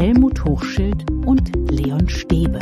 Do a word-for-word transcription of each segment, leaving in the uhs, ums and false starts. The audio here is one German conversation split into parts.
Helmut Hochschild und Leon Stäbe.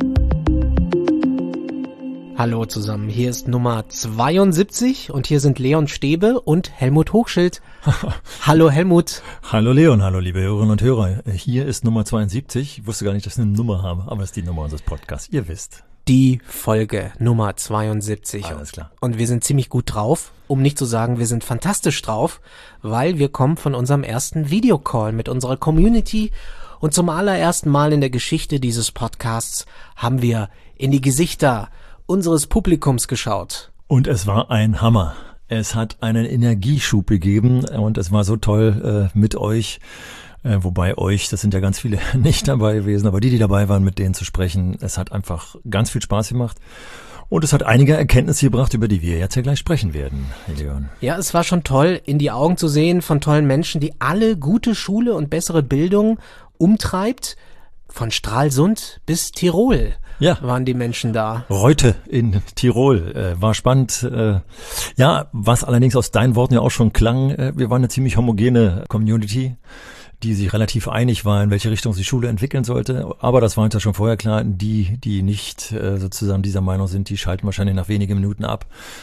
Hallo zusammen, hier ist Nummer zweiundsiebzig und hier sind Leon Stäbe und Helmut Hochschild. Hallo Helmut. Hallo Leon, hallo liebe Hörerinnen und Hörer. Hier ist Nummer zweiundsiebzig. Ich wusste gar nicht, dass ich eine Nummer habe, aber es ist die Nummer unseres Podcasts, ihr wisst. Die Folge Nummer zweiundsiebzig. Alles klar. Und wir sind ziemlich gut drauf, um nicht zu sagen, wir sind fantastisch drauf, weil wir kommen von unserem ersten Videocall mit unserer Community und zum allerersten Mal in der Geschichte dieses Podcasts haben wir in die Gesichter unseres Publikums geschaut. Und es war ein Hammer. Es hat einen Energieschub gegeben und es war so toll äh, mit euch, äh, wobei euch, das sind ja ganz viele nicht dabei gewesen, aber die, die dabei waren, mit denen zu sprechen, es hat einfach ganz viel Spaß gemacht. Und es hat einige Erkenntnisse gebracht, über die wir jetzt ja gleich sprechen werden, Leon. Ja, es war schon toll, in die Augen zu sehen von tollen Menschen, die alle gute Schule und bessere Bildung umtreibt. Von Stralsund bis Tirol ja. waren die Menschen da. Reute in Tirol, äh, war spannend. Äh, ja, was allerdings aus deinen Worten ja auch schon klang, äh, wir waren eine ziemlich homogene Community, die sich relativ einig war, in welche Richtung sich Schule entwickeln sollte. Aber das war uns ja schon vorher klar, die, die nicht äh, sozusagen dieser Meinung sind, die schalten wahrscheinlich nach wenigen Minuten ab.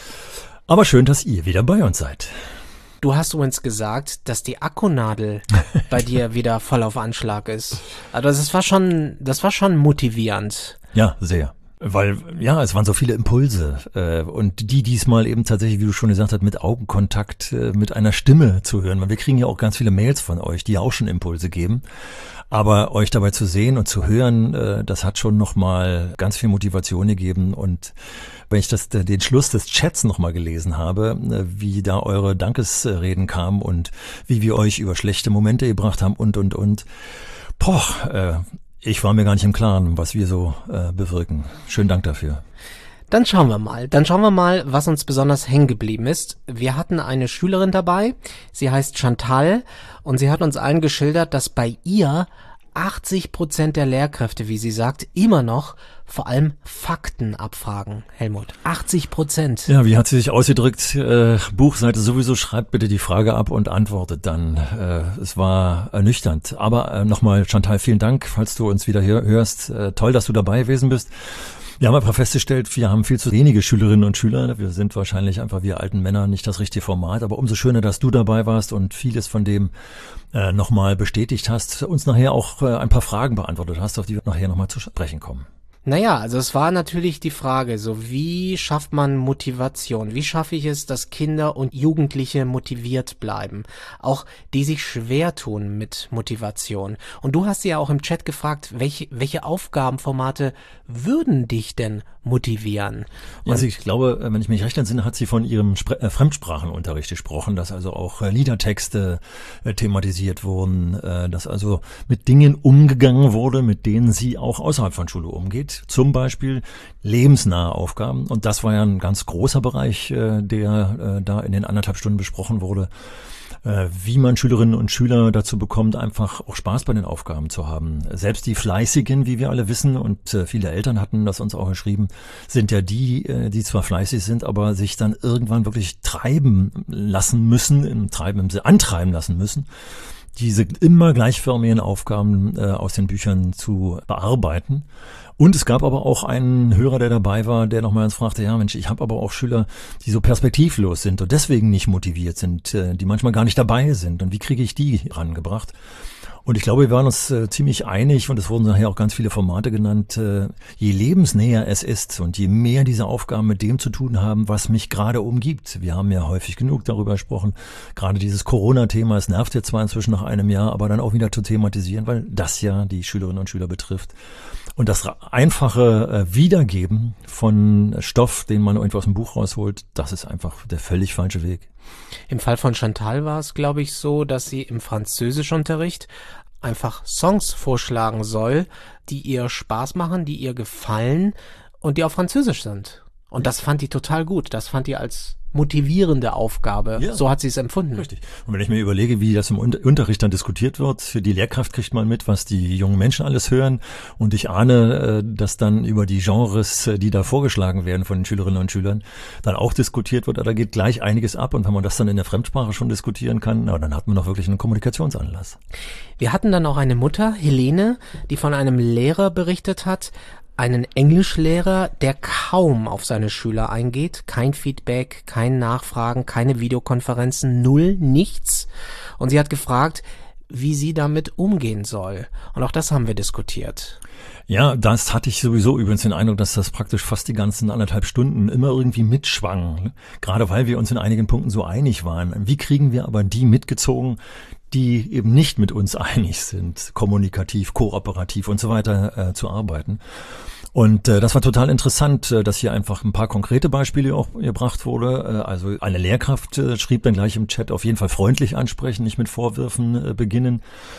Aber schön, dass ihr wieder bei uns seid. Du hast uns gesagt, dass die Akkunadel bei dir wieder voll auf Anschlag ist. Also das war schon, das war schon motivierend. Ja, sehr. Weil, ja, es waren so viele Impulse äh, und die diesmal eben tatsächlich, wie du schon gesagt hast, mit Augenkontakt, äh, mit einer Stimme zu hören. Weil wir kriegen ja auch ganz viele Mails von euch, die ja auch schon Impulse geben. Aber euch dabei zu sehen und zu hören, äh, das hat schon nochmal ganz viel Motivation gegeben. Und wenn ich das, den Schluss des Chats nochmal gelesen habe, äh, wie da eure Dankesreden kamen und wie wir euch über schlechte Momente gebracht haben und, und, und. Poch, äh, ich war mir gar nicht im Klaren, was wir so äh, bewirken. Schönen Dank dafür. Dann schauen wir mal. Dann schauen wir mal, was uns besonders hängen geblieben ist. Wir hatten eine Schülerin dabei, sie heißt Chantal und sie hat uns allen geschildert, dass bei ihr achtzig Prozent der Lehrkräfte, wie sie sagt, immer noch vor allem Fakten abfragen. Helmut, achtzig Prozent. Ja, wie hat sie sich ausgedrückt? Äh, Buchseite sowieso, schreibt bitte die Frage ab und antwortet dann. Äh, es war ernüchternd. Aber äh, nochmal, Chantal, vielen Dank, falls du uns wieder hier hörst. Äh, toll, dass du dabei gewesen bist. Wir haben aber festgestellt, wir haben viel zu wenige Schülerinnen und Schüler. Wir sind wahrscheinlich einfach, wir alten Männer, nicht das richtige Format. Aber umso schöner, dass du dabei warst und vieles von dem äh, nochmal bestätigt hast. Uns nachher auch äh, ein paar Fragen beantwortet hast, auf die wir nachher nochmal zu sprechen kommen. Naja, also es war natürlich die Frage, so wie schafft man Motivation? Wie schaffe ich es, dass Kinder und Jugendliche motiviert bleiben? Auch die sich schwer tun mit Motivation. Und du hast sie ja auch im Chat gefragt, welche, welche Aufgabenformate würden dich denn motivieren? Und also ich glaube, wenn ich mich recht entsinne, hat sie von ihrem Spre- äh, Fremdsprachenunterricht gesprochen, dass also auch äh, Liedertexte äh, thematisiert wurden, äh, dass also mit Dingen umgegangen wurde, mit denen sie auch außerhalb von Schule umgeht. Zum Beispiel lebensnahe Aufgaben. Und das war ja ein ganz großer Bereich, äh, der äh, da in den anderthalb Stunden besprochen wurde, äh, wie man Schülerinnen und Schüler dazu bekommt, einfach auch Spaß bei den Aufgaben zu haben. Selbst die Fleißigen, wie wir alle wissen, und äh, viele Eltern hatten das uns auch geschrieben, sind ja die, äh, die zwar fleißig sind, aber sich dann irgendwann wirklich treiben lassen müssen, im Treiben, im Sinne antreiben lassen müssen, diese immer gleichförmigen Aufgaben äh, aus den Büchern zu bearbeiten. Und es gab aber auch einen Hörer, der dabei war, der nochmal uns fragte, ja Mensch, ich habe aber auch Schüler, die so perspektivlos sind und deswegen nicht motiviert sind, äh, die manchmal gar nicht dabei sind. Und wie kriege ich die rangebracht? Und ich glaube, wir waren uns äh, ziemlich einig und es wurden nachher auch ganz viele Formate genannt, äh, je lebensnäher es ist und je mehr diese Aufgaben mit dem zu tun haben, was mich gerade umgibt. Wir haben ja häufig genug darüber gesprochen, gerade dieses Corona-Thema, es nervt jetzt zwar inzwischen nach einem Jahr, aber dann auch wieder zu thematisieren, weil das ja die Schülerinnen und Schüler betrifft. Und das einfache äh, Wiedergeben von Stoff, den man irgendwo aus dem Buch rausholt, das ist einfach der völlig falsche Weg. im Fall von Chantal war es, glaube ich, so, dass sie im Französischunterricht einfach Songs vorschlagen soll, die ihr Spaß machen, die ihr gefallen und die auf Französisch sind. Und das fand die total gut. Das fand die als motivierende Aufgabe. Ja. So hat sie es empfunden. Richtig. Und wenn ich mir überlege, wie das im Unterricht dann diskutiert wird, die Lehrkraft kriegt mal mit, was die jungen Menschen alles hören. Und ich ahne, dass dann über die Genres, die da vorgeschlagen werden von den Schülerinnen und Schülern, dann auch diskutiert wird. Da geht gleich einiges ab. Und wenn man das dann in der Fremdsprache schon diskutieren kann, na, dann hat man doch wirklich einen Kommunikationsanlass. Wir hatten dann auch eine Mutter, Helene, die von einem Lehrer berichtet hat, einen Englischlehrer, der kaum auf seine Schüler eingeht, kein Feedback, kein Nachfragen, keine Videokonferenzen, null, nichts. Und sie hat gefragt, wie sie damit umgehen soll. Und auch das haben wir diskutiert. Ja, das hatte ich sowieso übrigens den Eindruck, dass das praktisch fast die ganzen anderthalb Stunden immer irgendwie mitschwang. Gerade weil wir uns in einigen Punkten so einig waren. Wie kriegen wir aber die mitgezogen, die eben nicht mit uns einig sind, kommunikativ, kooperativ und so weiter äh, zu arbeiten. Und äh, das war total interessant, äh, dass hier einfach ein paar konkrete Beispiele auch gebracht wurde. Äh, also eine Lehrkraft äh, schrieb dann gleich im Chat, auf jeden Fall freundlich ansprechen, nicht mit Vorwürfen äh, beginnen.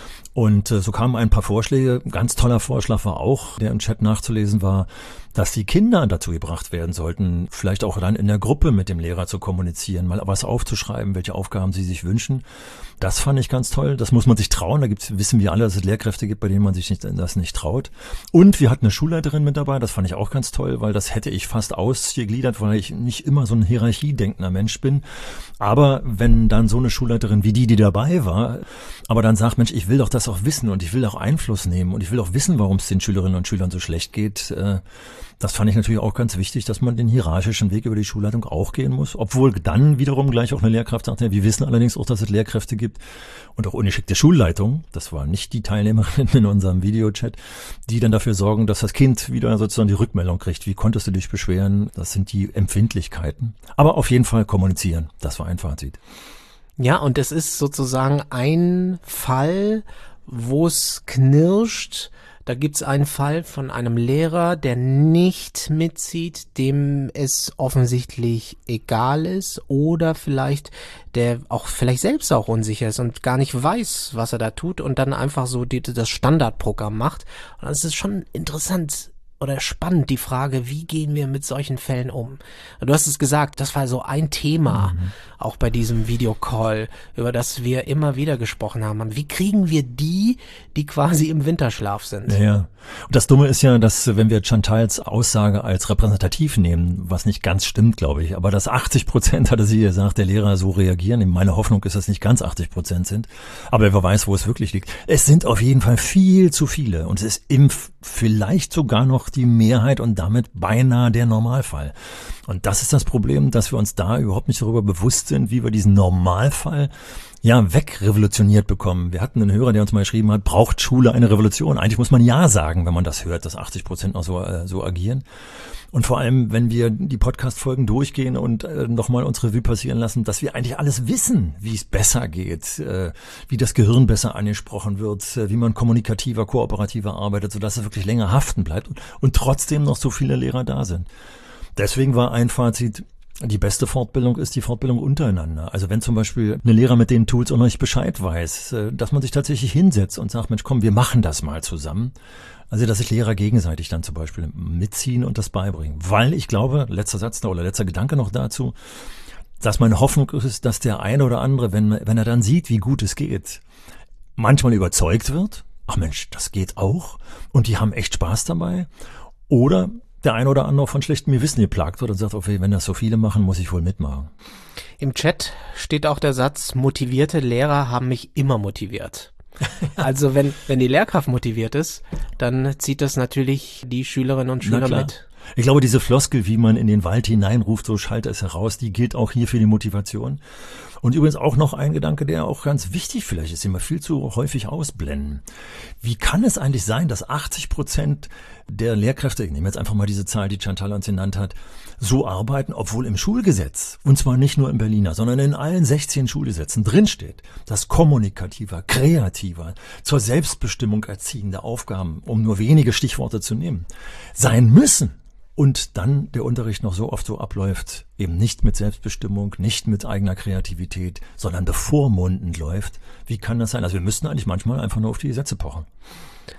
Und äh, so kamen ein paar Vorschläge. Ein ganz toller Vorschlag war auch, der im Chat nachzulesen war, dass die Kinder dazu gebracht werden sollten, vielleicht auch dann in der Gruppe mit dem Lehrer zu kommunizieren, mal was aufzuschreiben, welche Aufgaben sie sich wünschen. Das fand ich ganz toll. Das muss man sich trauen. Da gibt's, wissen wir alle, dass es Lehrkräfte gibt, bei denen man sich nicht, das nicht traut. Und wir hatten eine Schulleiterin mit dabei. Das fand ich auch ganz toll, weil das hätte ich fast ausgegliedert, weil ich nicht immer so ein hierarchiedenkender Mensch bin. Aber wenn dann so eine Schulleiterin wie die, die dabei war, aber dann sagt, Mensch, ich will doch das auch wissen und ich will auch Einfluss nehmen und ich will auch wissen, warum es den Schülerinnen und Schülern so schlecht geht, äh, das fand ich natürlich auch ganz wichtig, dass man den hierarchischen Weg über die Schulleitung auch gehen muss. Obwohl dann wiederum gleich auch eine Lehrkraft sagt, ja, wir wissen allerdings auch, dass es Lehrkräfte gibt und auch ungeschickte Schulleitung, das war nicht die Teilnehmerin in unserem Videochat, die dann dafür sorgen, dass das Kind wieder sozusagen die Rückmeldung kriegt. Wie konntest du dich beschweren? Das sind die Empfindlichkeiten. Aber auf jeden Fall kommunizieren. Das war ein Fazit. Ja, und es ist sozusagen ein Fall, wo es knirscht. Da gibt's einen Fall von einem Lehrer, der nicht mitzieht, dem es offensichtlich egal ist oder vielleicht der auch vielleicht selbst auch unsicher ist und gar nicht weiß, was er da tut und dann einfach so die, das Standardprogramm macht. Und das ist schon interessant oder spannend, die Frage, wie gehen wir mit solchen Fällen um? Du hast es gesagt, das war so ein Thema, mhm. auch bei diesem Videocall, über das wir immer wieder gesprochen haben. Wie kriegen wir die, die quasi im Winterschlaf sind? Ja, ja. Und das Dumme ist ja, dass wenn wir Chantals Aussage als repräsentativ nehmen, was nicht ganz stimmt, glaube ich, aber dass achtzig Prozent, hatte sie gesagt, der Lehrer so reagieren. Meine Hoffnung ist, dass nicht ganz achtzig Prozent sind. Aber wer weiß, wo es wirklich liegt. Es sind auf jeden Fall viel zu viele. Und es ist im vielleicht sogar noch die Mehrheit und damit beinahe der Normalfall. Und das ist das Problem, dass wir uns da überhaupt nicht darüber bewusst sind, wie wir diesen Normalfall ja wegrevolutioniert bekommen. Wir hatten einen Hörer, der uns mal geschrieben hat, braucht Schule eine Revolution? Eigentlich muss man ja sagen, wenn man das hört, dass achtzig Prozent noch so, äh, so agieren. Und vor allem, wenn wir die Podcast-Folgen durchgehen und äh, nochmal unsere Revue passieren lassen, dass wir eigentlich alles wissen, wie es besser geht, äh, wie das Gehirn besser angesprochen wird, äh, wie man kommunikativer, kooperativer arbeitet, sodass es wirklich länger haften bleibt und, und trotzdem noch so viele Lehrer da sind. Deswegen war ein Fazit, die beste Fortbildung ist die Fortbildung untereinander. Also wenn zum Beispiel eine Lehrer mit den Tools auch noch nicht Bescheid weiß, dass man sich tatsächlich hinsetzt und sagt, Mensch, komm, wir machen das mal zusammen. Also dass sich Lehrer gegenseitig dann zum Beispiel mitziehen und das beibringen. Weil ich glaube, letzter Satz oder letzter Gedanke noch dazu, dass meine Hoffnung ist, dass der eine oder andere, wenn, wenn er dann sieht, wie gut es geht, manchmal überzeugt wird. Ach Mensch, das geht auch. Und die haben echt Spaß dabei. Oder der ein oder andere von schlechtem Gewissen geplagt wird und sagt, okay, wenn das so viele machen, muss ich wohl mitmachen. Im Chat steht auch der Satz, motivierte Lehrer haben mich immer motiviert. Also wenn, wenn die Lehrkraft motiviert ist, dann zieht das natürlich die Schülerinnen und Schüler mit. Ich glaube, diese Floskel, wie man in den Wald hineinruft, so schallt es heraus, die gilt auch hier für die Motivation. Und übrigens auch noch ein Gedanke, der auch ganz wichtig vielleicht ist, den wir viel zu häufig ausblenden. Wie kann es eigentlich sein, dass achtzig Prozent der Lehrkräfte, ich nehme jetzt einfach mal diese Zahl, die Chantal uns genannt hat, so arbeiten, obwohl im Schulgesetz, und zwar nicht nur im Berliner, sondern in allen sechzehn Schulgesetzen drinsteht, dass kommunikativer, kreativer, zur Selbstbestimmung erziehende Aufgaben, um nur wenige Stichworte zu nehmen, sein müssen. Und dann der Unterricht noch so oft so abläuft, eben nicht mit Selbstbestimmung, nicht mit eigener Kreativität, sondern bevormundend läuft. Wie kann das sein? Also wir müssten eigentlich manchmal einfach nur auf die Gesetze pochen.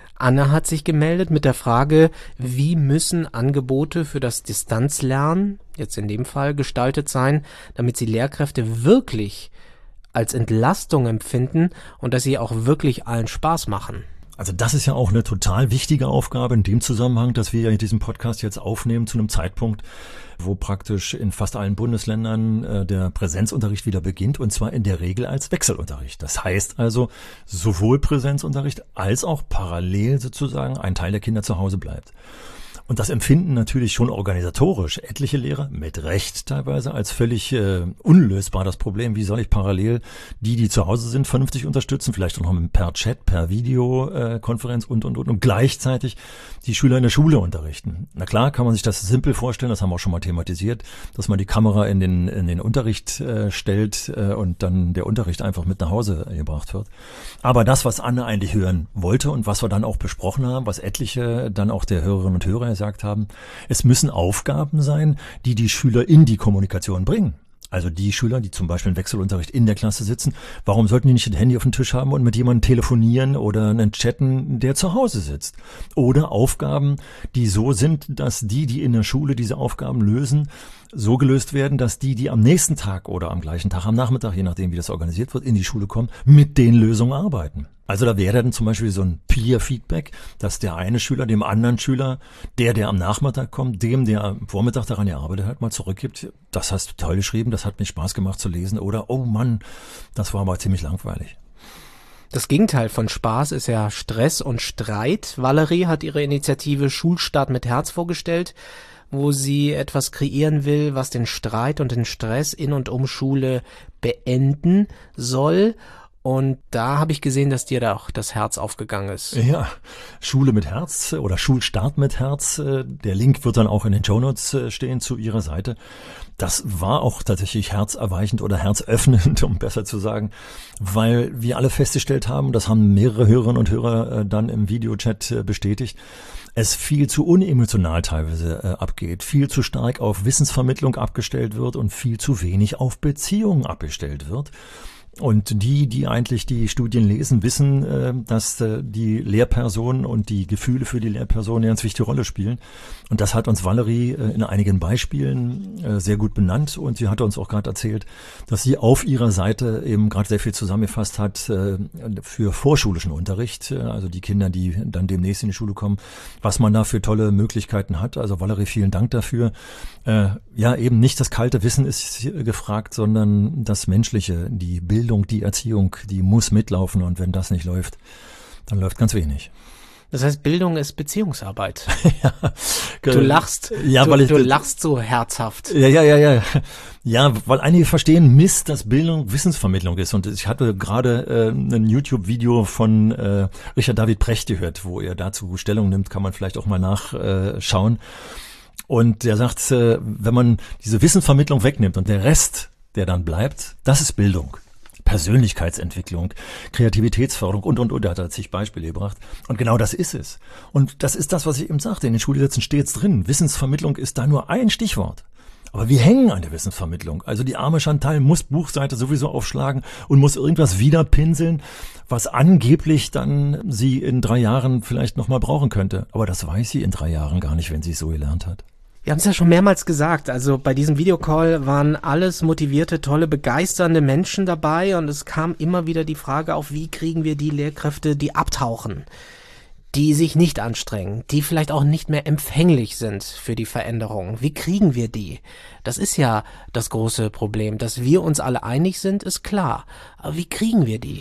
Anna hat sich gemeldet mit der Frage, wie müssen Angebote für das Distanzlernen, jetzt in dem Fall gestaltet sein, damit sie Lehrkräfte wirklich als Entlastung empfinden und dass sie auch wirklich allen Spaß machen? Also das ist ja auch eine total wichtige Aufgabe in dem Zusammenhang, dass wir ja diesen Podcast jetzt aufnehmen zu einem Zeitpunkt, wo praktisch in fast allen Bundesländern äh, der Präsenzunterricht wieder beginnt, und zwar in der Regel als Wechselunterricht. Das heißt also sowohl Präsenzunterricht als auch parallel sozusagen ein Teil der Kinder zu Hause bleibt. Und das empfinden natürlich schon organisatorisch etliche Lehrer, mit Recht teilweise, als völlig äh, unlösbar das Problem. Wie soll ich parallel die, die zu Hause sind, vernünftig unterstützen, vielleicht auch noch per Chat, per Videokonferenz äh, und, und, und, und gleichzeitig die Schüler in der Schule unterrichten. Na klar, kann man sich das simpel vorstellen, das haben wir auch schon mal thematisiert, dass man die Kamera in den, in den Unterricht äh, stellt äh, und dann der Unterricht einfach mit nach Hause gebracht wird. Aber das, was Anne eigentlich hören wollte und was wir dann auch besprochen haben, was etliche dann auch der Hörerinnen und Hörer gesagt haben, es müssen Aufgaben sein, die die Schüler in die Kommunikation bringen. Also die Schüler, die zum Beispiel im Wechselunterricht in der Klasse sitzen, warum sollten die nicht ein Handy auf dem Tisch haben und mit jemandem telefonieren oder einen chatten, der zu Hause sitzt? Oder Aufgaben, die so sind, dass die, die in der Schule diese Aufgaben lösen, so gelöst werden, dass die, die am nächsten Tag oder am gleichen Tag, am Nachmittag, je nachdem wie das organisiert wird, in die Schule kommen, mit den Lösungen arbeiten. Also da wäre dann zum Beispiel so ein Peer-Feedback, dass der eine Schüler dem anderen Schüler, der, der am Nachmittag kommt, dem, der am Vormittag daran gearbeitet hat, mal zurückgibt. Das hast du toll geschrieben, das hat mir Spaß gemacht zu lesen. Oder, oh Mann, das war aber ziemlich langweilig. Das Gegenteil von Spaß ist ja Stress und Streit. Valerie hat ihre Initiative Schulstart mit Herz vorgestellt, wo sie etwas kreieren will, was den Streit und den Stress in und um Schule beenden soll. Und da habe ich gesehen, dass dir da auch das Herz aufgegangen ist. Ja, Schule mit Herz oder Schulstart mit Herz. Der Link wird dann auch in den Shownotes stehen zu ihrer Seite. Das war auch tatsächlich herzerweichend oder herzöffnend, um besser zu sagen, weil wir alle festgestellt haben, das haben mehrere Hörerinnen und Hörer dann im Videochat bestätigt, es viel zu unemotional teilweise äh, abgeht, viel zu stark auf Wissensvermittlung abgestellt wird und viel zu wenig auf Beziehungen abgestellt wird. Und die, die eigentlich die Studien lesen, wissen, äh, dass äh, die Lehrpersonen und die Gefühle für die Lehrpersonen eine ganz wichtige Rolle spielen. Und das hat uns Valerie äh, in einigen Beispielen äh, sehr gut benannt. Und sie hatte uns auch gerade erzählt, dass sie auf ihrer Seite eben gerade sehr viel zusammengefasst hat äh, für vorschulischen Unterricht, äh, also die Kinder, die dann demnächst in die Schule kommen, was man da für tolle Möglichkeiten hat. Also Valerie, vielen Dank dafür. Äh, ja, eben nicht das kalte Wissen ist gefragt, sondern das Menschliche, die Bildung. Die Erziehung, die muss mitlaufen, und wenn das nicht läuft, dann läuft ganz wenig. Das heißt, Bildung ist Beziehungsarbeit. Ja, du lachst, ja, du, weil ich, du lachst so herzhaft. Ja, ja, ja, ja. Ja, weil einige verstehen Mist, dass Bildung Wissensvermittlung ist. Und ich hatte gerade äh, ein YouTube-Video von äh, Richard David Precht gehört, wo er dazu Stellung nimmt, kann man vielleicht auch mal nachschauen. Äh, und der sagt, äh, wenn man diese Wissensvermittlung wegnimmt und der Rest, der dann bleibt, das ist Bildung. Persönlichkeitsentwicklung, Kreativitätsförderung und, und, und. Da hat er zig Beispiele gebracht. Und genau das ist es. Und das ist das, was ich eben sagte. In den Schulgesetzen steht es drin. Wissensvermittlung ist da nur ein Stichwort. Aber wir hängen an der Wissensvermittlung. Also die arme Chantal muss Buchseite sowieso aufschlagen und muss irgendwas wieder pinseln, was angeblich dann sie in drei Jahren vielleicht nochmal brauchen könnte. Aber das weiß sie in drei Jahren gar nicht, wenn sie es so gelernt hat. Wir haben es ja schon mehrmals gesagt, also bei diesem Videocall waren alles motivierte, tolle, begeisternde Menschen dabei, und es kam immer wieder die Frage auf, wie kriegen wir die Lehrkräfte, die abtauchen, die sich nicht anstrengen, die vielleicht auch nicht mehr empfänglich sind für die Veränderung. Wie kriegen wir die? Das ist ja das große Problem. Dass wir uns alle einig sind, ist klar. Aber wie kriegen wir die?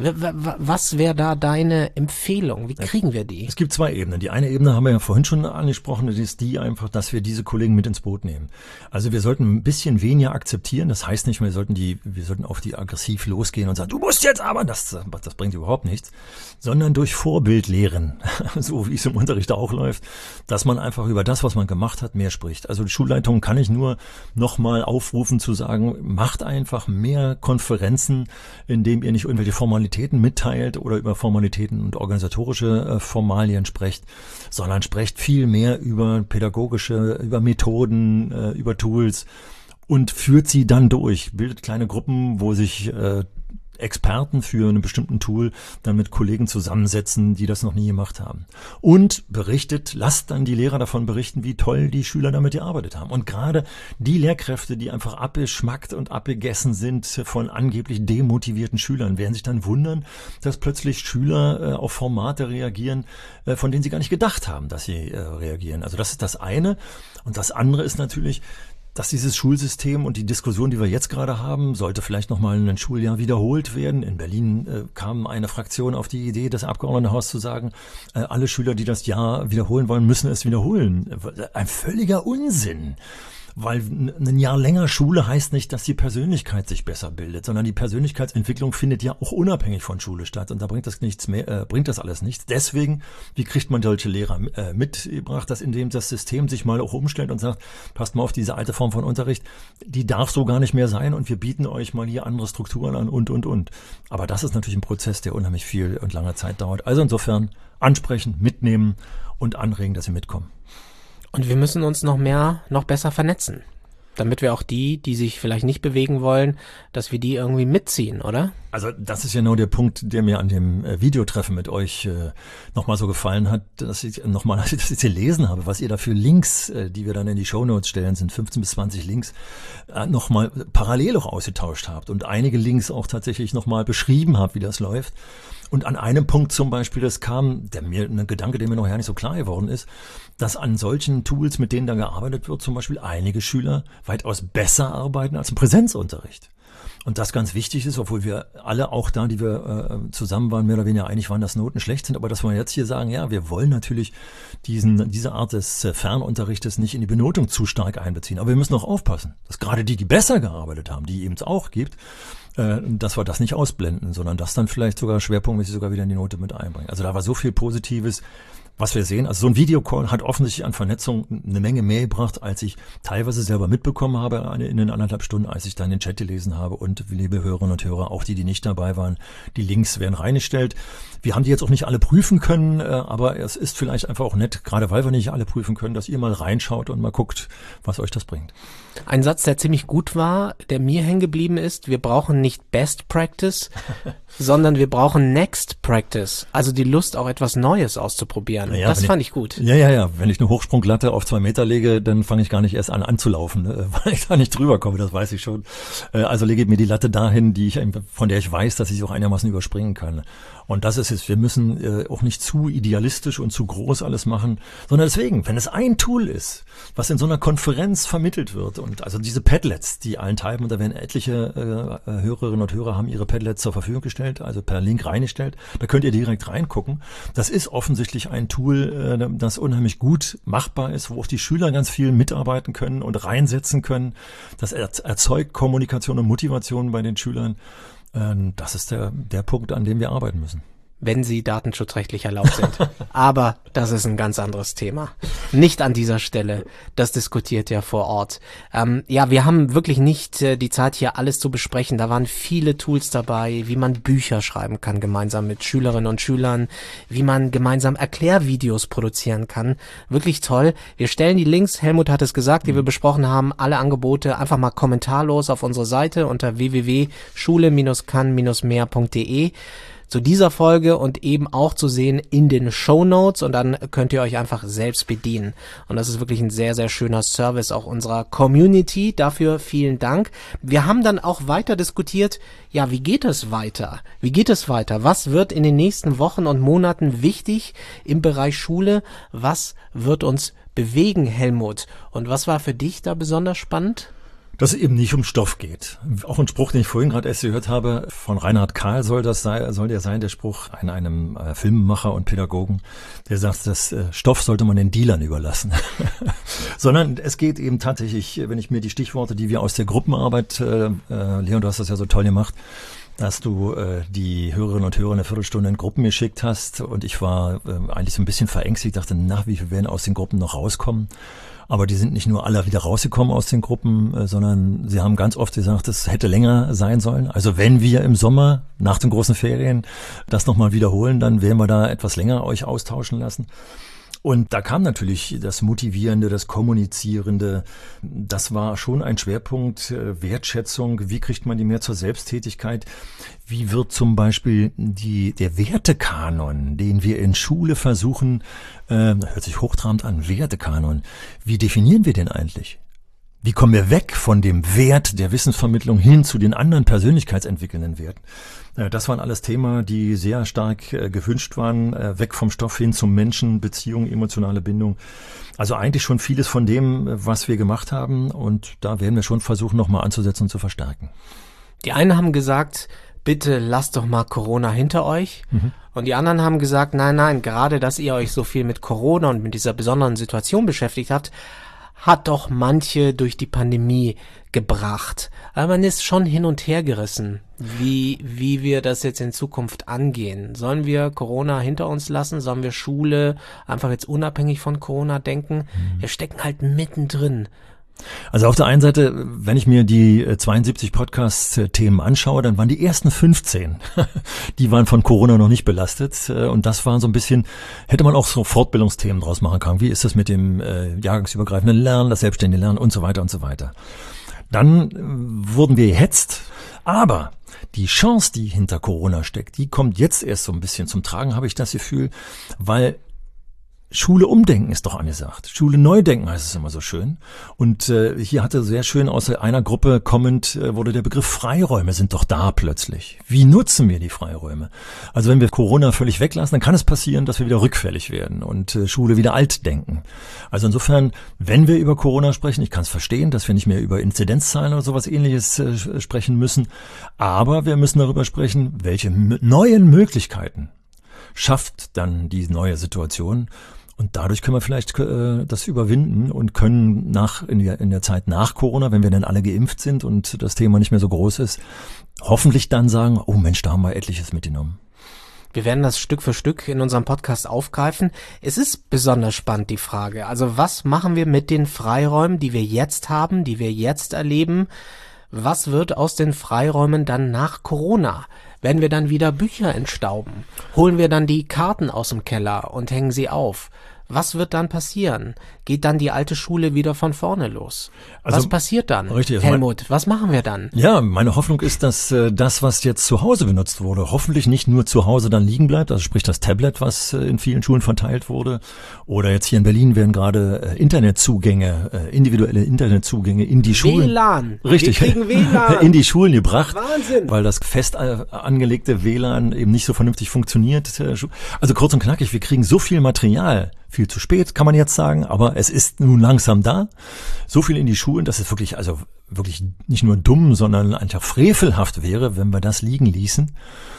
Was wäre da deine Empfehlung? Wie kriegen wir die? Es gibt zwei Ebenen. Die eine Ebene haben wir ja vorhin schon angesprochen, das ist die einfach, dass wir diese Kollegen mit ins Boot nehmen. Also wir sollten ein bisschen weniger akzeptieren. Das heißt nicht, wir sollten die, wir sollten auf die aggressiv losgehen und sagen, du musst jetzt aber, das, das bringt überhaupt nichts, sondern durch Vorbild lehren, so wie es im Unterricht auch läuft, dass man einfach über das, was man gemacht hat, mehr spricht. Also die Schulleitung kann ich nur nochmal aufrufen zu sagen, macht einfach mehr Konferenzen, indem ihr nicht irgendwelche Formalitäten mitteilt oder über Formalitäten und organisatorische äh, Formalien sprecht, sondern sprecht viel mehr über pädagogische, über Methoden, äh, über Tools und führt sie dann durch, bildet kleine Gruppen, wo sich äh, Experten für einen bestimmten Tool dann mit Kollegen zusammensetzen, die das noch nie gemacht haben. Und berichtet, lasst dann die Lehrer davon berichten, wie toll die Schüler damit gearbeitet haben. Und gerade die Lehrkräfte, die einfach abgeschmackt und abgegessen sind von angeblich demotivierten Schülern, werden sich dann wundern, dass plötzlich Schüler äh, auf Formate reagieren, äh, von denen sie gar nicht gedacht haben, dass sie äh, reagieren. Also das ist das eine. Und das andere ist natürlich, dass dieses Schulsystem und die Diskussion, die wir jetzt gerade haben, sollte vielleicht nochmal ein Schuljahr wiederholt werden. In Berlin äh, kam eine Fraktion auf die Idee, das Abgeordnetenhaus zu sagen, äh, alle Schüler, die das Jahr wiederholen wollen, müssen es wiederholen. Ein völliger Unsinn. Weil ein Jahr länger Schule heißt nicht, dass die Persönlichkeit sich besser bildet, sondern die Persönlichkeitsentwicklung findet ja auch unabhängig von Schule statt. Und da bringt das nichts mehr, äh, bringt das alles nichts. Deswegen, wie kriegt man solche Lehrer äh, mitgebracht, dass indem das System sich mal auch umstellt und sagt, passt mal auf, diese alte Form von Unterricht, die darf so gar nicht mehr sein und wir bieten euch mal hier andere Strukturen an und, und, und. Aber das ist natürlich ein Prozess, der unheimlich viel und lange Zeit dauert. Also insofern ansprechen, mitnehmen und anregen, dass sie mitkommen. Und wir müssen uns noch mehr, noch besser vernetzen, damit wir auch die, die sich vielleicht nicht bewegen wollen, dass wir die irgendwie mitziehen, oder? Also das ist ja genau der Punkt, der mir an dem äh, Videotreffen mit euch äh, nochmal so gefallen hat, dass ich nochmal, dass ich das gelesen habe, was ihr da für Links, äh, die wir dann in die Shownotes stellen, sind fünfzehn bis zwanzig Links, äh, nochmal parallel auch ausgetauscht habt und einige Links auch tatsächlich nochmal beschrieben habt, wie das läuft. Und an einem Punkt zum Beispiel, das kam, der mir, ein Gedanke, der mir noch gar nicht so klar geworden ist, dass an solchen Tools, mit denen da gearbeitet wird, zum Beispiel einige Schüler weitaus besser arbeiten als im Präsenzunterricht. Und das ganz wichtig ist, obwohl wir alle auch da, die wir äh, zusammen waren, mehr oder weniger einig waren, dass Noten schlecht sind, aber dass wir jetzt hier sagen, ja, wir wollen natürlich diesen, diese Art des äh, Fernunterrichtes nicht in die Benotung zu stark einbeziehen. Aber wir müssen auch aufpassen, dass gerade die, die besser gearbeitet haben, die eben es auch gibt, äh, dass wir das nicht ausblenden, sondern das dann vielleicht sogar schwerpunktmäßig sogar wieder in die Note mit einbringen. Also da war so viel Positives, was wir sehen. Also so ein Videocall hat offensichtlich an Vernetzung eine Menge mehr gebracht, als ich teilweise selber mitbekommen habe in den anderthalb Stunden, als ich dann den Chat gelesen habe. Und liebe Hörerinnen und Hörer, auch die, die nicht dabei waren, die Links werden reingestellt. Wir haben die jetzt auch nicht alle prüfen können, aber es ist vielleicht einfach auch nett, gerade weil wir nicht alle prüfen können, dass ihr mal reinschaut und mal guckt, was euch das bringt. Ein Satz, der ziemlich gut war, der mir hängen geblieben ist: Wir brauchen nicht Best Practice, sondern wir brauchen Next Practice. Also die Lust, auch etwas Neues auszuprobieren. Ja, das fand ich, ich gut. Ja, ja, ja. Wenn ich eine Hochsprunglatte auf zwei Meter lege, dann fange ich gar nicht erst an anzulaufen, ne? Weil ich da nicht drüber komme, das weiß ich schon. Also lege ich mir die Latte dahin, die ich, von der ich weiß, dass ich sie auch einigermaßen überspringen kann. Und das ist es. Wir müssen äh, auch nicht zu idealistisch und zu groß alles machen, sondern deswegen, wenn es ein Tool ist, was in so einer Konferenz vermittelt wird, und also diese Padlets, die allen teilen, und da werden etliche äh, Hörerinnen und Hörer haben ihre Padlets zur Verfügung gestellt, also per Link reingestellt, da könnt ihr direkt reingucken. Das ist offensichtlich ein Tool, äh, das unheimlich gut machbar ist, wo auch die Schüler ganz viel mitarbeiten können und reinsetzen können. Das erzeugt Kommunikation und Motivation bei den Schülern. Das ist der, der Punkt, an dem wir arbeiten müssen. Wenn sie datenschutzrechtlich erlaubt sind. Aber das ist ein ganz anderes Thema. Nicht an dieser Stelle. Das diskutiert ja vor Ort. Ähm, ja, wir haben wirklich nicht äh, die Zeit, hier alles zu besprechen. Da waren viele Tools dabei, wie man Bücher schreiben kann, gemeinsam mit Schülerinnen und Schülern, wie man gemeinsam Erklärvideos produzieren kann. Wirklich toll. Wir stellen die Links, Helmut hat es gesagt, die wir besprochen haben, alle Angebote einfach mal kommentarlos auf unsere Seite unter w w w punkt schule Bindestrich kann Bindestrich mehr punkt d e. zu dieser Folge und eben auch zu sehen in den Shownotes, und dann könnt ihr euch einfach selbst bedienen. Und das ist wirklich ein sehr, sehr schöner Service auch unserer Community. Dafür vielen Dank. Wir haben dann auch weiter diskutiert, ja, wie geht es weiter? Wie geht es weiter? Was wird in den nächsten Wochen und Monaten wichtig im Bereich Schule? Was wird uns bewegen, Helmut? Und was war für dich da besonders spannend? Dass es eben nicht um Stoff geht. Auch ein Spruch, den ich vorhin gerade erst gehört habe, von Reinhard Kahl soll das sein, soll der sein, der Spruch, ein, einem äh, Filmemacher und Pädagogen, der sagt, dass äh, Stoff sollte man den Dealern überlassen. Sondern es geht eben tatsächlich, wenn ich mir die Stichworte, die wir aus der Gruppenarbeit, äh, äh, Leon, du hast das ja so toll gemacht, dass du äh, die Hörerinnen und Hörer eine Viertelstunde in Gruppen geschickt hast, und ich war äh, eigentlich so ein bisschen verängstigt, dachte, na, wie viel werden aus den Gruppen noch rauskommen? Aber die sind nicht nur alle wieder rausgekommen aus den Gruppen, äh, sondern sie haben ganz oft gesagt, es hätte länger sein sollen. Also wenn wir im Sommer nach den großen Ferien das nochmal wiederholen, dann werden wir da etwas länger euch austauschen lassen. Und da kam natürlich das Motivierende, das Kommunizierende. Das war schon ein Schwerpunkt, Wertschätzung. Wie kriegt man die mehr zur Selbsttätigkeit? Wie wird zum Beispiel die, der Wertekanon, den wir in Schule versuchen, äh, hört sich hochtrabend an, Wertekanon. Wie definieren wir den eigentlich? Wie kommen wir weg von dem Wert der Wissensvermittlung hin zu den anderen persönlichkeitsentwickelnden Werten? Das waren alles Themen, die sehr stark äh, gewünscht waren, äh, weg vom Stoff hin zum Menschen, Beziehung, emotionale Bindung. Also eigentlich schon vieles von dem, was wir gemacht haben, und da werden wir schon versuchen, nochmal anzusetzen und zu verstärken. Die einen haben gesagt, bitte lasst doch mal Corona hinter euch. Mhm. Und die anderen haben gesagt, nein, nein, gerade, dass ihr euch so viel mit Corona und mit dieser besonderen Situation beschäftigt habt, hat doch manche durch die Pandemie gebracht. Aber man ist schon hin und her gerissen, wie, wie wir das jetzt in Zukunft angehen. Sollen wir Corona hinter uns lassen? Sollen wir Schule einfach jetzt unabhängig von Corona denken? Mhm. Wir stecken halt mittendrin. Also auf der einen Seite, wenn ich mir die zweiundsiebzig Podcast-Themen anschaue, dann waren die ersten fünfzehn, die waren von Corona noch nicht belastet. Und das waren so ein bisschen, hätte man auch so Fortbildungsthemen draus machen können. Wie ist das mit dem äh, jahrgangsübergreifenden Lernen, das selbstständige Lernen und so weiter und so weiter. Dann äh, wurden wir gehetzt, aber die Chance, die hinter Corona steckt, die kommt jetzt erst so ein bisschen zum Tragen, habe ich das Gefühl, weil Schule umdenken ist doch angesagt. Schule neu denken heißt es immer so schön. Und äh, hier hatte sehr schön aus einer Gruppe kommend äh, wurde der Begriff Freiräume sind doch da plötzlich. Wie nutzen wir die Freiräume? Also wenn wir Corona völlig weglassen, dann kann es passieren, dass wir wieder rückfällig werden und äh, Schule wieder alt denken. Also insofern, wenn wir über Corona sprechen, ich kann es verstehen, dass wir nicht mehr über Inzidenzzahlen oder sowas Ähnliches äh, sprechen müssen, aber wir müssen darüber sprechen, welche m- neuen Möglichkeiten schafft dann die neue Situation. Und dadurch können wir vielleicht äh, das überwinden und können nach in der, in der Zeit nach Corona, wenn wir dann alle geimpft sind und das Thema nicht mehr so groß ist, hoffentlich dann sagen, oh Mensch, da haben wir etliches mitgenommen. Wir werden das Stück für Stück in unserem Podcast aufgreifen. Es ist besonders spannend, die Frage. Also was machen wir mit den Freiräumen, die wir jetzt haben, die wir jetzt erleben? Was wird aus den Freiräumen dann nach Corona? Werden wir dann wieder Bücher entstauben? Holen wir dann die Karten aus dem Keller und hängen sie auf? Was wird dann passieren? Geht dann die alte Schule wieder von vorne los? Also, was passiert dann? Richtig, Helmut, was machen wir dann? Ja, meine Hoffnung ist, dass äh, das, was jetzt zu Hause benutzt wurde, hoffentlich nicht nur zu Hause dann liegen bleibt. Also sprich das Tablet, was äh, in vielen Schulen verteilt wurde. Oder jetzt hier in Berlin werden gerade äh, Internetzugänge, äh, individuelle Internetzugänge in die Schulen. W L A N. Richtig. Wir kriegen W L A N. In die Schulen gebracht. Wahnsinn. Weil das fest äh, angelegte W L A N eben nicht so vernünftig funktioniert. Also kurz und knackig, wir kriegen so viel Material. Viel zu spät, kann man jetzt sagen, aber es ist nun langsam da. So viel in die Schulen, dass es wirklich, also wirklich nicht nur dumm, sondern einfach frevelhaft wäre, wenn wir das liegen ließen.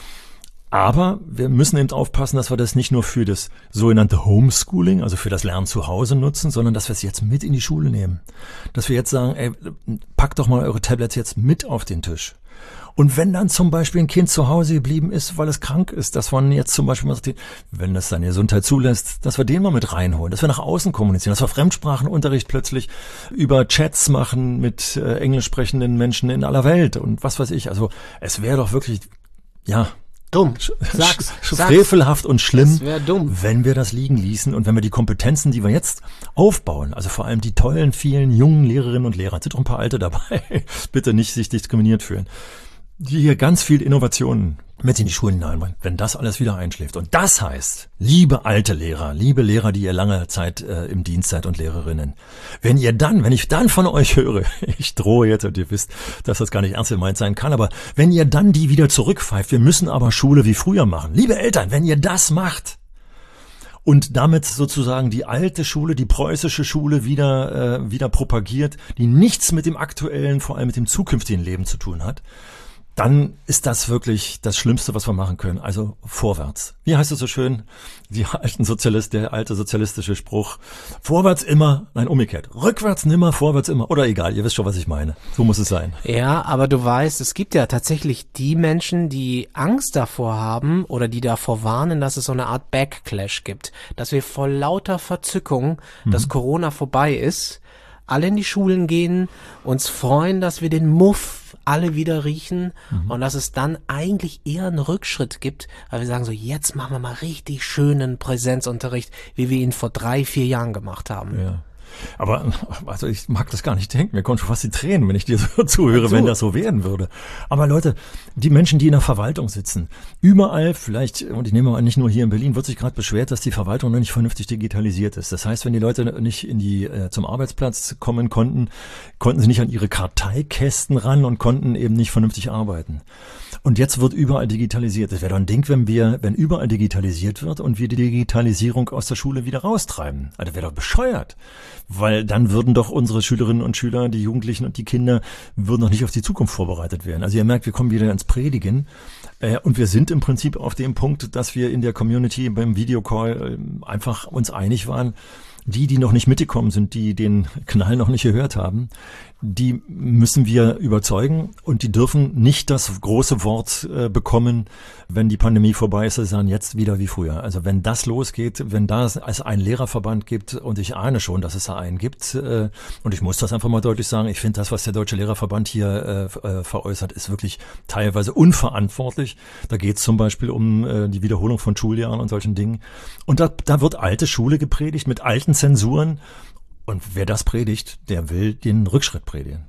Aber wir müssen eben aufpassen, dass wir das nicht nur für das sogenannte Homeschooling, also für das Lernen zu Hause nutzen, sondern dass wir es jetzt mit in die Schule nehmen. Dass wir jetzt sagen, ey, packt doch mal eure Tablets jetzt mit auf den Tisch. Und wenn dann zum Beispiel ein Kind zu Hause geblieben ist, weil es krank ist, dass man jetzt zum Beispiel mal sagt, wenn das seine Gesundheit zulässt, dass wir den mal mit reinholen, dass wir nach außen kommunizieren, dass wir Fremdsprachenunterricht plötzlich über Chats machen mit äh, englisch sprechenden Menschen in aller Welt und was weiß ich. Also es wäre doch wirklich, ja, dumm. Sag's, frevelhaft und schlimm, das wär dumm, wenn wir das liegen ließen und wenn wir die Kompetenzen, die wir jetzt aufbauen, also vor allem die tollen, vielen jungen Lehrerinnen und Lehrer, sind doch ein paar Alte dabei, bitte nicht sich diskriminiert fühlen, die hier ganz viel Innovationen mit in die Schulen hineinbringen, wenn das alles wieder einschläft. Und das heißt, liebe alte Lehrer, liebe Lehrer, die ihr lange Zeit äh, im Dienst seid und Lehrerinnen, wenn ihr dann, wenn ich dann von euch höre, ich drohe jetzt und ihr wisst, dass das gar nicht ernst gemeint sein kann, aber wenn ihr dann die wieder zurückpfeift, wir müssen aber Schule wie früher machen. Liebe Eltern, wenn ihr das macht und damit sozusagen die alte Schule, die preußische Schule wieder, äh, wieder propagiert, die nichts mit dem aktuellen, vor allem mit dem zukünftigen Leben zu tun hat, dann ist das wirklich das Schlimmste, was wir machen können. Also vorwärts. Wie heißt es so schön? Die alten Sozialist, der alte sozialistische Spruch. Vorwärts immer, nein, umgekehrt. Rückwärts nimmer, vorwärts immer. Oder egal, ihr wisst schon, was ich meine. So muss es sein. Ja, aber du weißt, es gibt ja tatsächlich die Menschen, die Angst davor haben oder die davor warnen, dass es so eine Art Backlash gibt. Dass wir vor lauter Verzückung, mhm. dass Corona vorbei ist, alle in die Schulen gehen, uns freuen, dass wir den Muff alle wieder riechen mhm. und dass es dann eigentlich eher einen Rückschritt gibt, weil wir sagen so, jetzt machen wir mal richtig schönen Präsenzunterricht, wie wir ihn vor drei, vier Jahren gemacht haben. Ja. Aber also ich mag das gar nicht denken. Mir kommen schon fast die Tränen, wenn ich dir so zuhöre, so. Wenn das so werden würde. Aber Leute, die Menschen, die in der Verwaltung sitzen, überall vielleicht, und ich nehme mal an, nicht nur hier in Berlin, wird sich gerade beschwert, dass die Verwaltung noch nicht vernünftig digitalisiert ist. Das heißt, wenn die Leute nicht in die äh, zum Arbeitsplatz kommen konnten, konnten sie nicht an ihre Karteikästen ran und konnten eben nicht vernünftig arbeiten. Und jetzt wird überall digitalisiert. Das wäre doch ein Ding, wenn wir, wenn überall digitalisiert wird und wir die Digitalisierung aus der Schule wieder raustreiben. Also das wäre doch bescheuert. Weil dann würden doch unsere Schülerinnen und Schüler, die Jugendlichen und die Kinder, würden doch nicht auf die Zukunft vorbereitet werden. Also ihr merkt, wir kommen wieder ins Predigen. Äh, und wir sind im Prinzip auf dem Punkt, dass wir in der Community beim Videocall äh, einfach uns einig waren, die, die noch nicht mitgekommen sind, die den Knall noch nicht gehört haben, die müssen wir überzeugen und die dürfen nicht das große Wort äh, bekommen, wenn die Pandemie vorbei ist, sie sagen jetzt wieder wie früher. Also wenn das losgeht, wenn da es einen Lehrerverband gibt und ich ahne schon, dass es da einen gibt äh, und ich muss das einfach mal deutlich sagen, ich finde das, was der Deutsche Lehrerverband hier äh, äh, veräußert, ist wirklich teilweise unverantwortlich. Da geht es zum Beispiel um äh, die Wiederholung von Schuljahren und solchen Dingen. Und da, da wird alte Schule gepredigt mit alten Zensuren. Und wer das predigt, der will den Rückschritt predigen.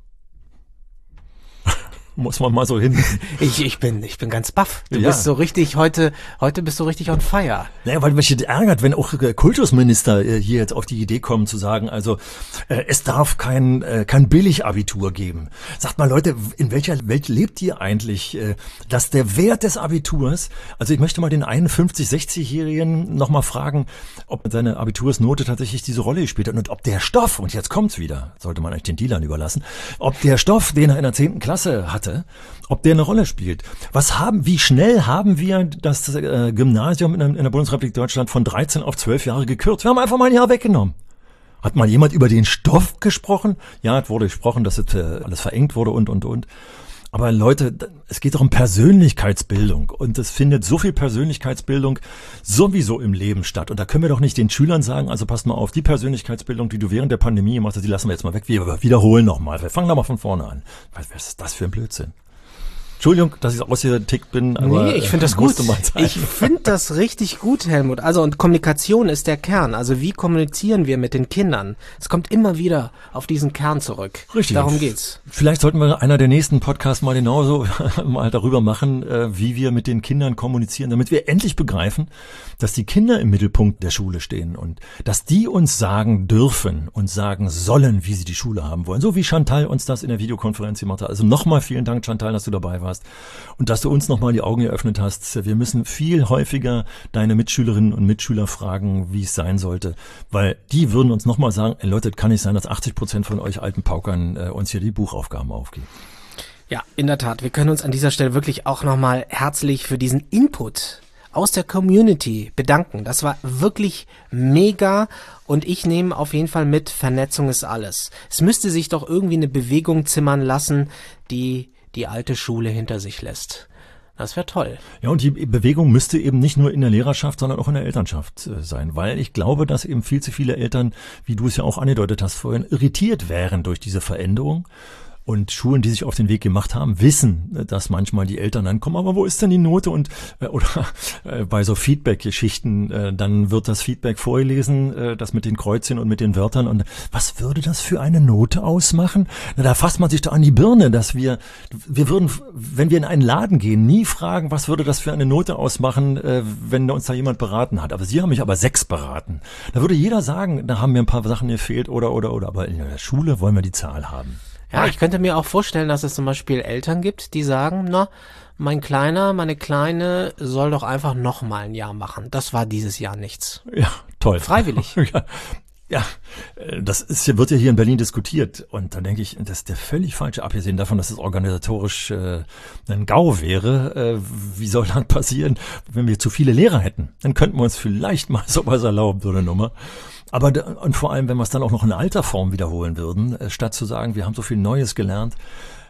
Muss man mal so hin. Ich, ich bin, ich bin ganz baff. Du Ja. bist so richtig, heute, heute bist du richtig on fire. Naja, weil mich ärgert, wenn auch äh, Kultusminister äh, hier jetzt auf die Idee kommen zu sagen, also äh, es darf kein äh, kein Billigabitur geben. Sagt mal Leute, in welcher Welt lebt ihr eigentlich, äh, dass der Wert des Abiturs, also ich möchte mal den einundfünfzig-, sechzigjährigen noch mal fragen, ob seine Abitursnote tatsächlich diese Rolle gespielt hat und ob der Stoff, und jetzt kommt's wieder, sollte man eigentlich den Dealern überlassen, ob der Stoff, den er in der zehnten Klasse hatte, ob der eine Rolle spielt. Was haben, wie schnell haben wir das äh, Gymnasium in, in der Bundesrepublik Deutschland von dreizehn auf zwölf Jahre gekürzt? Wir haben einfach mal ein Jahr weggenommen. Hat mal jemand über den Stoff gesprochen? Ja, es wurde gesprochen, dass es, äh, alles verengt wurde und, und, und. Aber Leute, es geht doch um Persönlichkeitsbildung und es findet so viel Persönlichkeitsbildung sowieso im Leben statt. Und da können wir doch nicht den Schülern sagen, also passt mal auf, die Persönlichkeitsbildung, die du während der Pandemie gemacht hast, die lassen wir jetzt mal weg. Wir wiederholen nochmal. Wir fangen da mal von vorne an. Was ist das für ein Blödsinn? Entschuldigung, dass ich ausgetickt bin, aber nee, ich finde das gut. Ich finde das richtig gut, Helmut. Also und Kommunikation ist der Kern. Also wie kommunizieren wir mit den Kindern? Es kommt immer wieder auf diesen Kern zurück. Richtig. Darum geht's. Vielleicht sollten wir einer der nächsten Podcasts mal genauso mal darüber machen, wie wir mit den Kindern kommunizieren, damit wir endlich begreifen, dass die Kinder im Mittelpunkt der Schule stehen und dass die uns sagen dürfen und sagen sollen, wie sie die Schule haben wollen. So wie Chantal uns das in der Videokonferenz gemacht hat. Also nochmal vielen Dank, Chantal, dass du dabei warst. Und dass du uns nochmal die Augen geöffnet hast. Wir müssen viel häufiger deine Mitschülerinnen und Mitschüler fragen, wie es sein sollte. Weil die würden uns nochmal sagen, ey Leute, kann nicht sein, dass achtzig Prozent von euch alten Paukern äh, uns hier die Buchaufgaben aufgeben. Ja, in der Tat. Wir können uns an dieser Stelle wirklich auch nochmal herzlich für diesen Input aus der Community bedanken. Das war wirklich mega und ich nehme auf jeden Fall mit, Vernetzung ist alles. Es müsste sich doch irgendwie eine Bewegung zimmern lassen, die die alte Schule hinter sich lässt. Das wäre toll. Ja, und die Bewegung müsste eben nicht nur in der Lehrerschaft, sondern auch in der Elternschaft äh, sein, weil ich glaube, dass eben viel zu viele Eltern, wie du es ja auch angedeutet hast vorhin, irritiert wären durch diese Veränderung. Und Schulen, die sich auf den Weg gemacht haben, wissen, dass manchmal die Eltern dann kommen, aber wo ist denn die Note? Und äh, oder äh, bei so Feedback-Geschichten, äh, dann wird das Feedback vorgelesen, äh, das mit den Kreuzchen und mit den Wörtern. Und was würde das für eine Note ausmachen? Na, da fasst man sich doch an die Birne, dass wir, wir würden, wenn wir in einen Laden gehen, nie fragen, was würde das für eine Note ausmachen, äh, wenn uns da jemand beraten hat. Aber Sie haben mich aber sechs beraten. Da würde jeder sagen, da haben mir ein paar Sachen gefehlt oder, oder, oder. Aber in der Schule wollen wir die Zahl haben. Ja, ich könnte mir auch vorstellen, dass es zum Beispiel Eltern gibt, die sagen, na, mein Kleiner, meine Kleine soll doch einfach noch mal ein Jahr machen. Das war dieses Jahr nichts. Ja, toll. Freiwillig. ja. Ja, das ist, wird ja hier in Berlin diskutiert und dann denke ich, das ist der völlig falsche, abgesehen davon, dass es organisatorisch äh, ein GAU wäre. Äh, wie soll das passieren, wenn wir zu viele Lehrer hätten? Dann könnten wir uns vielleicht mal sowas erlauben, so eine Nummer. Aber da, und vor allem, wenn wir es dann auch noch in alter Form wiederholen würden, äh, statt zu sagen, wir haben so viel Neues gelernt.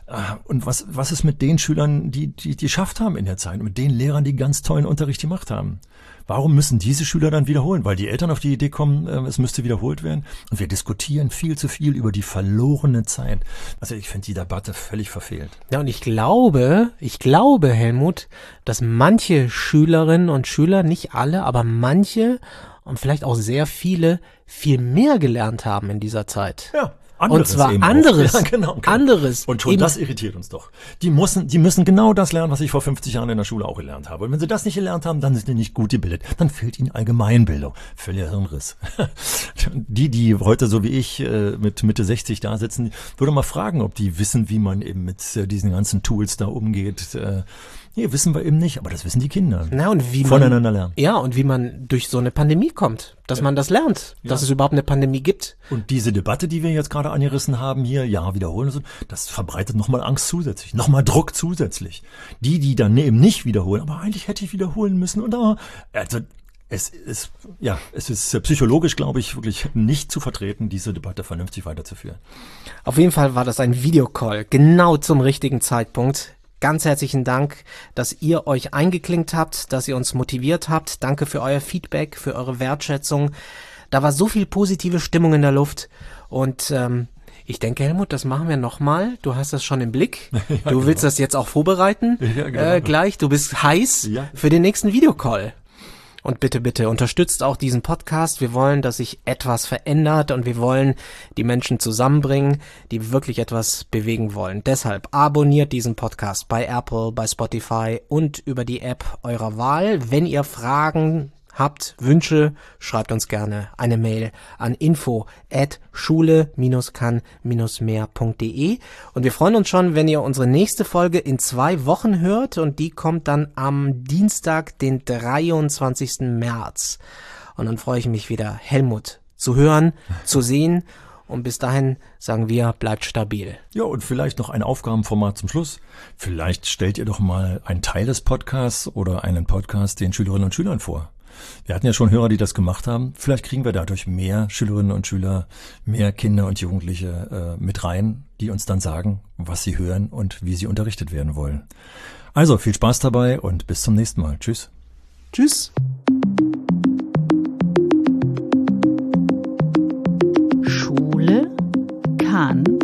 Und was, was ist mit den Schülern, die, die, die geschafft haben in der Zeit, mit den Lehrern, die ganz tollen Unterricht gemacht haben? Warum müssen diese Schüler dann wiederholen? Weil die Eltern auf die Idee kommen, es müsste wiederholt werden. Und wir diskutieren viel zu viel über die verlorene Zeit. Also ich finde die Debatte völlig verfehlt. Ja, und ich glaube, ich glaube, Helmut, dass manche Schülerinnen und Schüler, nicht alle, aber manche und vielleicht auch sehr viele, viel mehr gelernt haben in dieser Zeit. Ja. Anderes und zwar eben anderes, ja, genau, genau. anderes. Und schon eben. Das irritiert uns doch. Die müssen, die müssen genau das lernen, was ich vor fünfzig Jahren in der Schule auch gelernt habe. Und wenn sie das nicht gelernt haben, dann sind die nicht gut gebildet. Dann fehlt ihnen Allgemeinbildung. Völliger Hirnriss. Die, die heute so wie ich mit Mitte sechzig da sitzen, würde mal fragen, ob die wissen, wie man eben mit diesen ganzen Tools da umgeht. Nee, wissen wir eben nicht, aber das wissen die Kinder. Na, und wie voneinander man, lernen. Ja, und wie man durch so eine Pandemie kommt, dass ja. man das lernt, dass ja. es überhaupt eine Pandemie gibt. Und diese Debatte, die wir jetzt gerade angerissen haben hier, ja, wiederholen und so, das verbreitet nochmal Angst zusätzlich, nochmal Druck zusätzlich. Die, die dann eben nicht wiederholen, aber eigentlich hätte ich wiederholen müssen und oh, also es ist, ja, es ist psychologisch, glaube ich, wirklich nicht zu vertreten, diese Debatte vernünftig weiterzuführen. Auf jeden Fall war das ein Videocall, genau zum richtigen Zeitpunkt. Ganz herzlichen Dank, dass ihr euch eingeklinkt habt, dass ihr uns motiviert habt. Danke für euer Feedback, für eure Wertschätzung. Da war so viel positive Stimmung in der Luft und ähm, ich denke, Helmut, das machen wir nochmal. Du hast das schon im Blick. Ja, du genau. willst das jetzt auch vorbereiten. Ja, genau. äh, gleich. Du bist heiß ja. für den nächsten Videocall. Und bitte, bitte unterstützt auch diesen Podcast. Wir wollen, dass sich etwas verändert und wir wollen die Menschen zusammenbringen, die wirklich etwas bewegen wollen. Deshalb abonniert diesen Podcast bei Apple, bei Spotify und über die App eurer Wahl. Wenn ihr Fragen habt, Wünsche, schreibt uns gerne eine Mail an info at schule kann mehr punkt de und wir freuen uns schon, wenn ihr unsere nächste Folge in zwei Wochen hört und die kommt dann am Dienstag, den dreiundzwanzigsten März. Und dann freue ich mich wieder, Helmut zu hören, zu sehen. Und bis dahin sagen wir, bleibt stabil. Ja, und vielleicht noch ein Aufgabenformat zum Schluss. Vielleicht stellt ihr doch mal einen Teil des Podcasts oder einen Podcast den Schülerinnen und Schülern vor. Wir hatten ja schon Hörer, die das gemacht haben. Vielleicht kriegen wir dadurch mehr Schülerinnen und Schüler, mehr Kinder und Jugendliche äh, mit rein, die uns dann sagen, was sie hören und wie sie unterrichtet werden wollen. Also viel Spaß dabei und bis zum nächsten Mal. Tschüss. Tschüss. Schule kann